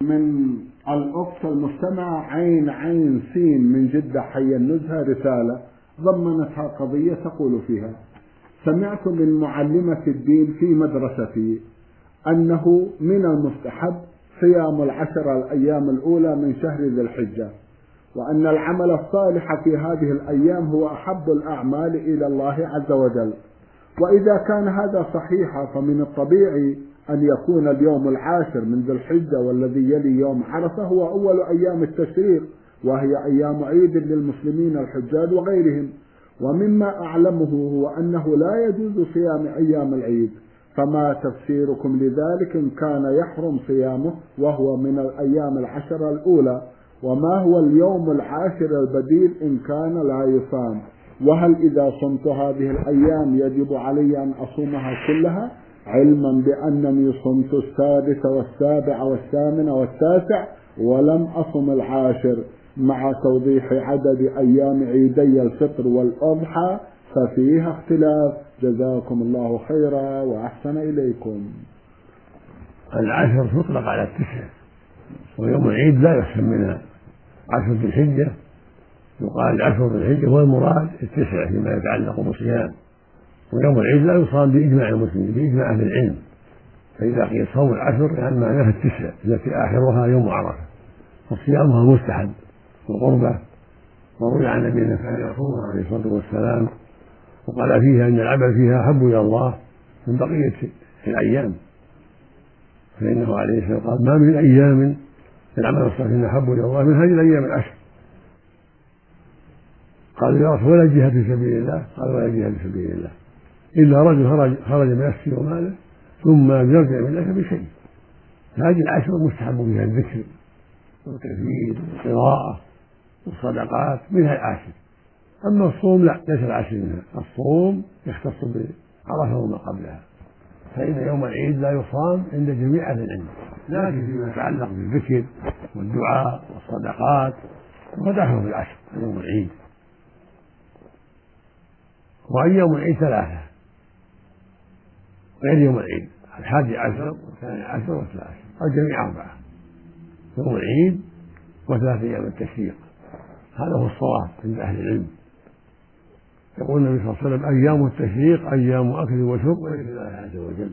من الأخت المستمعة عين سين من جدة حي النزهة رسالة ضمنتها قضية تقول فيها: سمعت من معلمة الدين في مدرستي أنه من المستحب صيام العشر الأيام الأولى من شهر ذي الحجة، وأن العمل الصالح في هذه الأيام هو أحب الأعمال إلى الله عز وجل. وإذا كان هذا صحيحا فمن الطبيعي أن يكون اليوم العاشر من ذي الحجة والذي يلي يوم عرفة هو أول أيام التشريق، وهي أيام عيد للمسلمين الحجاج وغيرهم. ومما أعلمه هو أنه لا يجوز صيام أيام العيد، فما تفسيركم لذلك إن كان يحرم صيامه وهو من الأيام العشر الأولى؟ وما هو اليوم العاشر البديل إن كان لا يصام؟ وهل إذا صمت هذه الأيام يجب علي أن أصومها كلها، علما بأنني صمت السادس والسابع والثامن والتاسع ولم أصم العاشر، مع توضيح عدد أيام عيدي الفطر والأضحى ففيها اختلاف؟ جزاكم الله خيرا وأحسن إليكم. العشر تطلق على التسع، ويوم العيد لا يحسن منها. عشر ذي الحجة يقال عشر ذي الحجة هو المراد التسع فيما يتعلق بالصيام، ويوم العيد لا يصام بإجماع المسلمين بإجماع أهل العلم. فإذا قيل صوم العشر يعني معناها التسع التي آخرها يوم عرفة، وصيامها مستحب وقربة. وروي عن نبينا كان يصومها عليه الصلاة والسلام، وقال فيها إن العمل فيها أحب إلى الله من بقية الأيام، فإنه عليه الصلاة والسلام قال: ما من أيام العمل الصالح أحب إلى الله من هذه الأيام العشر. قالوا: يا رسول ولا جهاد في سبيل الله؟ قال: ولا جهاد في سبيل الله إلا رجل خرج بنفسه وماله ثم يرجع من ليس بشيء. هذه العشر مستحب فيها الذكر والتكبير والقراءة والصدقات منها العاشر. أما الصوم لا، ليس العاشر منها. الصوم يختص بعرفة وما قبلها، فإن يوم العيد لا يصام عند جميع أهل العلم، لكن فيما يتعلق بالذكر والدعاء والصدقات فدخلوا في العشر يوم العيد. وأيام العيد ثلاثة غير يوم العيد: 11 و12 و13، الجميع 4: يوم العيد و3 أيام التشريق. هذا هو الصواب عند أهل العلم. يقول النبي صلى الله عليه وسلم: أيام التشريق أيام أكل وشرب وذكر الله عز وجل.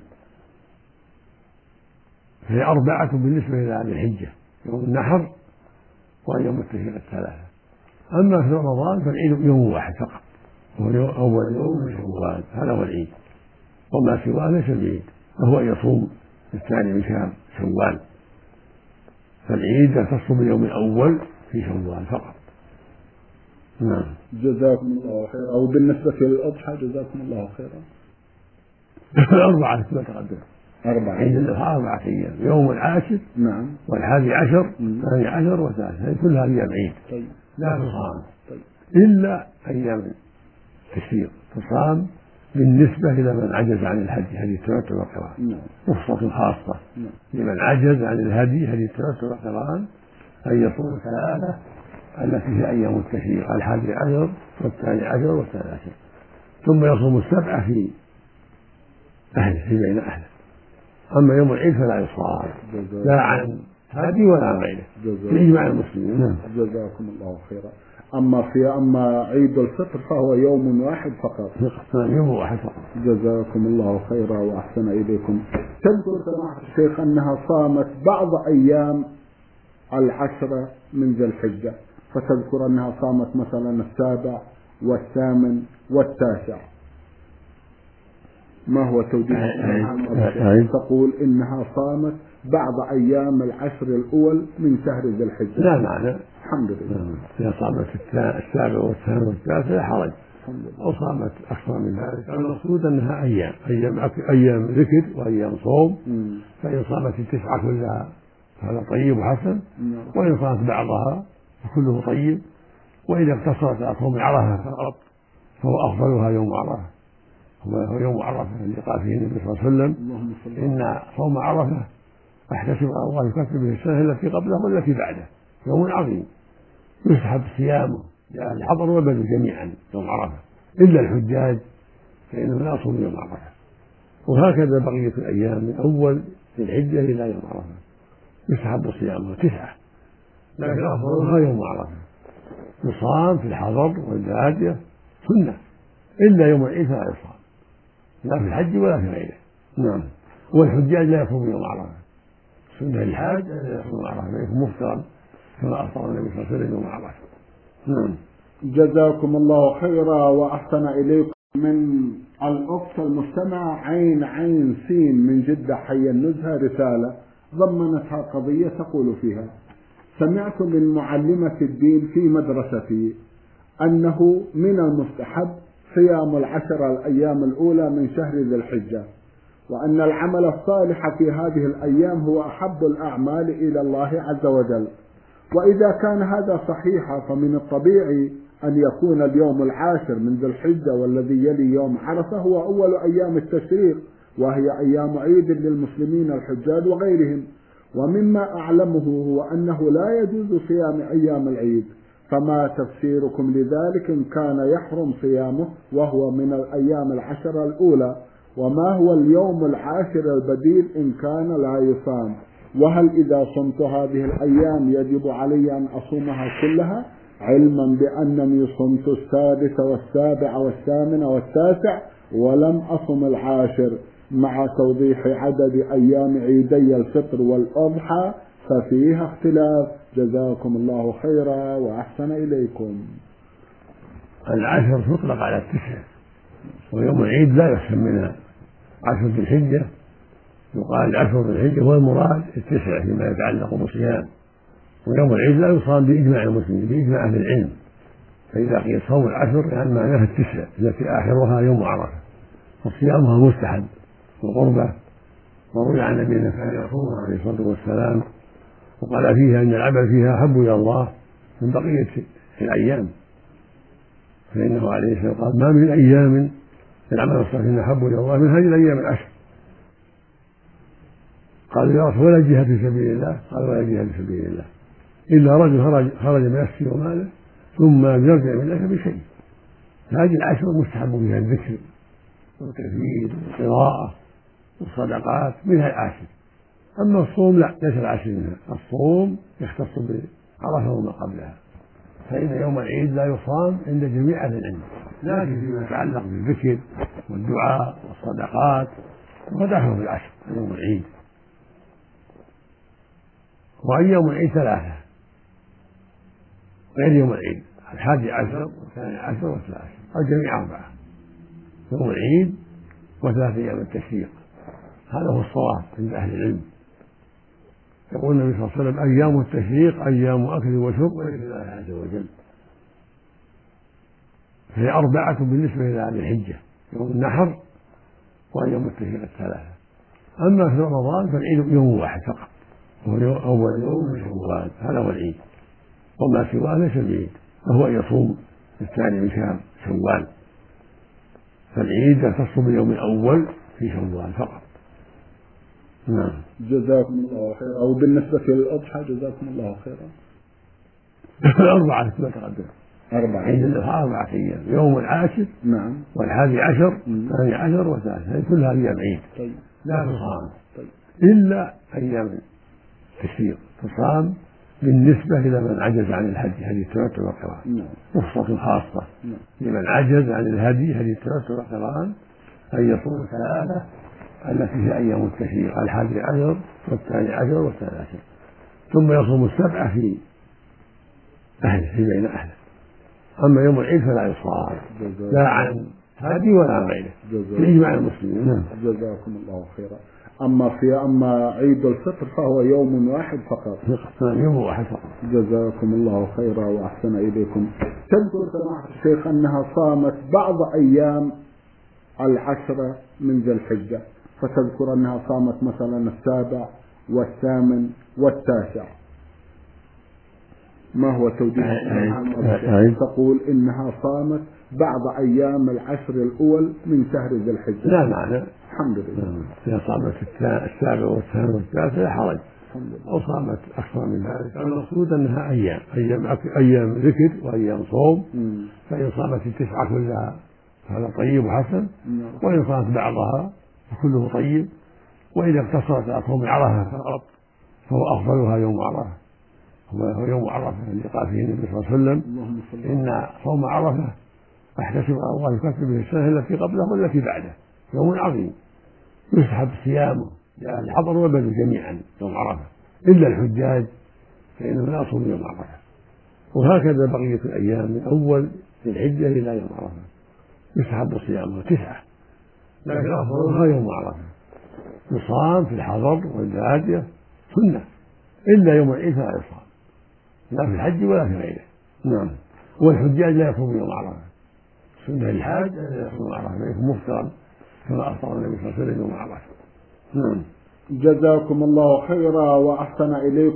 فهي 4 بالنسبة إلى ذي الحجة: يوم النحر وأيام التشريق 3. أما في رمضان فالعيد يوم واحد فقط، وهو أول يوم من شوال، هذا هو العيد. وما سواه ليس العيد، وهو يصوم الثاني من شهر شوال. فالعيد يختص باليوم الأول في شوال فقط. نعم. جزاكم الله خيرا. أو بالنسبة للأضحى جزاكم الله خيرا. 4 كما تقدم. 4 عيد الأضحى 4 أيام: يوم العاشر نعم، وال11 12 و13، كل هذه أيام عيد. طيب. لا تصام إلا أيام التشريق، تصام بالنسبة إلى من عجز عن الهدي، هدي التمتع والقران. رخصة خاصة لمن عجز عن الهدي، هدي التمتع والقران، أن يصوم 3 التي هي أيام التشريق: 11 و12 و13، ثم يصوم 7 في أهله في بين أهله. أما يوم العيد فلا يصام، لا عن هدي ولا عن غيره، بإجماع المسلمين. جزاكم الله خيرا. أما عيد الفطر فهو يوم واحد فقط. يوم واحد فقط. جزاكم الله خيرا وأحسن إليكم. تذكر سماحة الشيخ أنها صامت بعض أيام العشرة من ذي الحجة، فتذكر أنها صامت مثلا 7 و8 و9. ما هو توجيه؟ تقول إنها صامت بعض أيام العشر الأول من شهر ذي الحجة. لا معنى. الحمد لله. إذا صامت 7 و8 و9 لا حرج، أو صامت أكثر من ذلك. المقصود أنها أيام ذكر وأيام صوم. فإن صامت 9 كلها فهذا طيب وحسن، وإن صامت بعضها فكله طيب. وإذا اقتصرت على صوم عرفة فقط فهو أفضلها يوم عرفة، هو يوم عرفة اللي قال فيه النبي صلى الله عليه وسلم: إن صوم عرفة أحتسب على الله يكفر به السنة التي قبله والتي بعده، يوم عظيم يسحب صيامه لأهل الحضر والبدو جميعا يوم عرفة، إلا الحجاج فإنهم لا يصومون يوم عرفة. وهكذا بقية الأيام من أول ذي الحجة إلى يوم عرفة يستحب صيامها 9، لكن أفضلها يوم عرفة، يصام في الحضر والبادية سنة، إلا يوم العيد فلا يصام، لا في الحج ولا في غيره. نعم. والحجاج لا يصوم يوم عرفة، سنة الحاج لا يصوم عرفة، يكون مفطرا كما أفطر النبي صلى الله عليه وسلم يوم عرفة. نعم. جزاكم الله خيرا وأحسن إليكم. من الأخت المستمع عين سين من جدة حي النزهة رسالة ضمنتها قضية تقول فيها: سمعت من معلمة الدين في مدرستي أنه من المستحب صيام 10 الأيام الأولى من شهر ذي الحجة، وأن العمل الصالح في هذه الأيام هو أحب الأعمال إلى الله عز وجل، وإذا كان هذا صحيحا فمن الطبيعي أن يكون اليوم 10 من ذي الحجة والذي يلي يوم عرفة هو أول أيام التشريق، وهي أيام عيد للمسلمين الحجاج وغيرهم. ومما أعلمه هو أنه لا يجوز صيام أيام العيد، فما تفسيركم لذلك إن كان يحرم صيامه وهو من الأيام 10 الأولى؟ وما هو اليوم 10 البديل إن كان لا يصام؟ وهل إذا صمت هذه الأيام يجب علي أن أصومها كلها، علما بأنني صمت 6 و7 و8 و9 ولم أصم 10 مع توضيح عدد أيام عيدي الفطر والأضحى ففيها اختلاف؟ جزاكم الله خيرا وأحسن إليكم. 10 تطلق على 9، ويوم العيد لا يحسن منها 10 ذي الحجة، يقال 10 ذي الحجة هو المراد 9 فيما يتعلق بالصيام، ويوم العيد لا يصام بإجماع المسلمين بإجماع أهل العلم، فإذا قيل صوم 10 يعني معناها 9 التي آخرها يوم عرفة، وصيامها مستحب وقربة. وروي عن النبي كان يصومها عليه الصلاة والسلام وقال فيها إن العمل فيها أحب إلى الله من بقية الأيام، فإنه عليه الصلاة والسلام قال: ما من أيام العمل الصالح أحب إلى الله من هذه الأيام 10. قالوا: يا رسول ولا جهاد في سبيل الله؟ قال: ولا جهاد في سبيل الله إلا رجل خرج بنفسه وماله ثم يرجع من ذلك بشيء. هذه 10 مستحب فيها الذكر والتكبير والقراءة والصدقات منها 10. أما الصوم لا، ليس 10 منها، الصوم يختص بعرفة وما قبلها، فإن يوم العيد لا يصام عند جميع أهل العلم، لكن فيما يتعلق بالذكر والدعاء والصدقات ودخلوا في 10 يوم العيد. وأيام العيد 3 غير يوم العيد: 11 و12 و13، الجميع 4 يوم العيد و3 أيام التشريق. هذا هو الصواب عند أهل العلم. يقول النبي صلى الله عليه وسلم: أيام التشريق أيام أكل وشرب وليس لله عز وجل، فهي 4 بالنسبة إلى ذي الحجة: يوم النحر وأيام التشريق 3. أما في رمضان فالعيد يوم واحد فقط، وهو أول يوم من شوال، هذا هو العيد، وما سواه ليس العيد، وهو أن يصوم 2 من شهر شوال، فالعيد يختص باليوم الأول في شوال فقط. نعم. جزاكم الله خيرا. أو بالنسبة للأضحى جزاكم الله خيرا. 4 كما تقدم، 4 عيد الأضحى 4 أيام: يوم 10 نعم، وال11 12 و13، كل هذه أيام عيد طيب. لا تصام إلا أيام التشريق تصام بالنسبة إلى من عجز عن الهدي، هدي التمتع والقران، رخصة خاصة لمن عجز عن الهدي، هدي التمتع والقران، أن يصوم 3 التي هي أيام التشريق: 11 و12 و13، ثم يصوم 7 في أهله في بين أهله. أما يوم العيد فلا يصام لا عن هدي ولا عن غيره بإجماع المسلمين. جزاكم الله خيرا. أما عيد الفطر فهو يوم واحد فقط. يوم واحد فقط. جزاكم الله خيرا وأحسن إليكم. تذكر سماحة الشيخ أنها صامت بعض أيام 10 من ذي الحجة، فتذكر أنها صامت مثلا 7 و8 و9، ما هو توجيه؟ تقول إنها صامت بعض أيام 10 الأول من شهر ذي الحجة. لا معنى، الحمد لله. إذا صامت 7 و8 و9 لا حرج، أو صامت أكثر من ذلك. المقصود أنها أيام ذكر وأيام صوم، فإن صامت 9 كلها فهذا طيب وحسن، وإن صامت بعضها فكله طيب، وإذا اقتصرت على صوم عرفة فقط فهو أفضلها يوم عرفة، هو يوم عرفة اللي قال فيه النبي صلى الله عليه وسلم إن صوم عرفة أحتسب على الله يكفر به السنة التي قبله والتي بعده، يوم عظيم يسحب صيامه لأهل الحضر والبدو جميعا يوم عرفة إلا الحجاج فإنهم لا يصومون يوم عرفة. وهكذا بقية الأيام من أول ذي الحجة إلى يوم عرفة يسحب صيامه 9، لكن أفضلها يوم عرفة يصام في الحضر والبادية سنة، إلا يوم العيد فلا يصام لا في الحج ولا في غيره. نعم. والحجاج لا يصوم يوم عرفة، سنة الحاج لا يصوم يوم عرفة يكون مفطرا كما أفطر النبي صلى الله عليه وسلم يوم عرفة. نعم. جزاكم الله خيرا وأحسن إليكم.